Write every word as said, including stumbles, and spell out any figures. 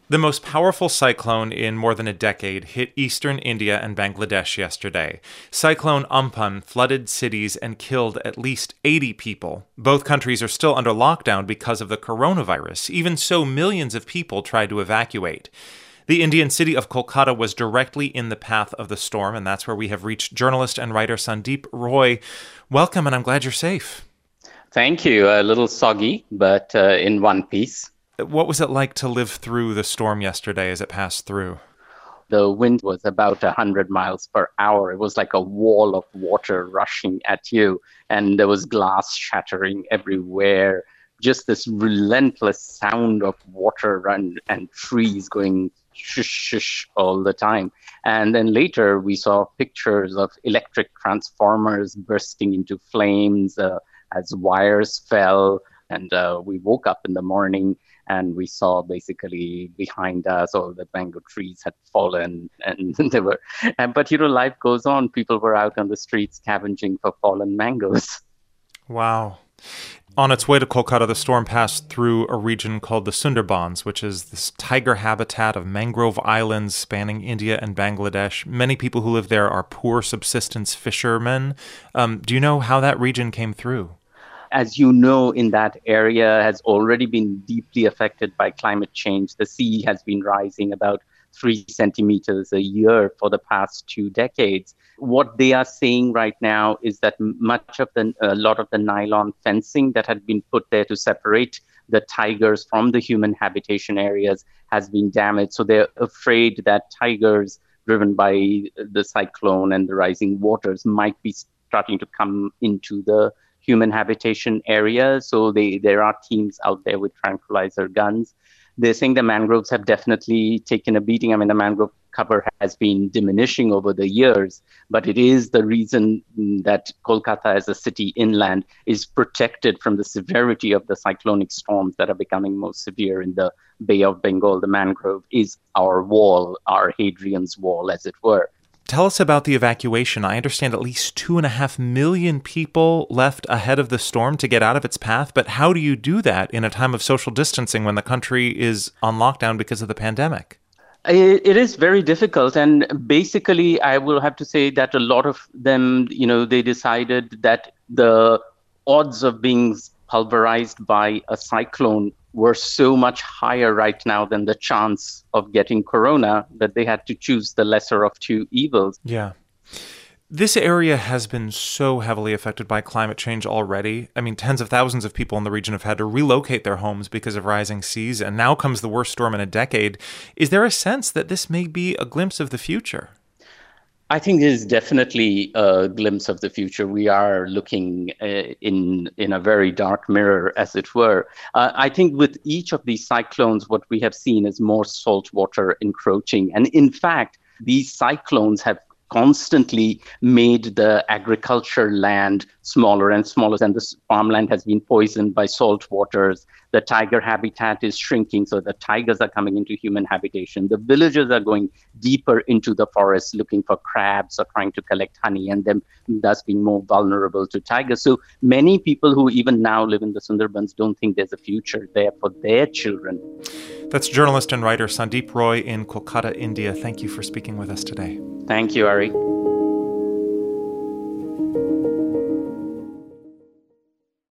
The most powerful cyclone in more than a decade hit eastern India and Bangladesh yesterday. Cyclone Amphan flooded cities and killed at least eighty people. Both countries are still under lockdown because of the coronavirus. Even so, millions of people tried to evacuate. The Indian city of Kolkata was directly in the path of the storm, and that's where we have reached journalist and writer Sandeep Roy. Welcome, and I'm glad you're safe. Thank you. A little soggy, but uh, in one piece. What was it like to live through the storm yesterday as it passed through? The wind was about one hundred miles per hour. It was like a wall of water rushing at you, and there was glass shattering everywhere. Just this relentless sound of water and, and trees going shush, shush all the time. And then later we saw pictures of electric transformers bursting into flames uh, as wires fell. And uh, we woke up in the morning and we saw basically behind us all the mango trees had fallen, and they were. And, but you know, life goes on. People were out on the streets scavenging for fallen mangoes. Wow. On its way to Kolkata, the storm passed through a region called the Sundarbans, which is this tiger habitat of mangrove islands spanning India and Bangladesh. Many people who live there are poor subsistence fishermen. Um, do you know how that region came through? As you know, in that area has already been deeply affected by climate change. The sea has been rising about three centimeters a year for the past two decades. What they are saying right now is that much of the, a lot of the nylon fencing that had been put there to separate the tigers from the human habitation areas has been damaged. So they're afraid that tigers driven by the cyclone and the rising waters might be starting to come into the human habitation area. So they, there are teams out there with tranquilizer guns. They're saying the mangroves have definitely taken a beating. I mean, the mangrove cover has been diminishing over the years, but it is the reason that Kolkata as a city inland is protected from the severity of the cyclonic storms that are becoming most severe in the Bay of Bengal. The mangrove is our wall, our Hadrian's wall, as it were. Tell us about the evacuation. I understand at least two and a half million people left ahead of the storm to get out of its path, but how do you do that in a time of social distancing when the country is on lockdown because of the pandemic? It is very difficult. And basically, I will have to say that a lot of them, you know, they decided that the odds of being pulverized by a cyclone were so much higher right now than the chance of getting corona that they had to choose the lesser of two evils. Yeah. This area has been so heavily affected by climate change already. I mean, tens of thousands of people in the region have had to relocate their homes because of rising seas, and now comes the worst storm in a decade. Is there a sense that this may be a glimpse of the future? I think there's definitely a glimpse of the future. We are looking uh, in in a very dark mirror, as it were. Uh, I think with each of these cyclones, what we have seen is more salt water encroaching. And in fact, these cyclones have constantly made the agriculture land smaller and smaller, and the farmland has been poisoned by salt waters. The tiger habitat is shrinking, so the tigers are coming into human habitation. The villagers are going deeper into the forest looking for crabs or trying to collect honey, and them thus being more vulnerable to tigers. So many people who even now live in the Sundarbans don't think there's a future there for their children. That's journalist and writer Sandeep Roy in Kolkata, India. Thank you for speaking with us today. Thank you, Ari.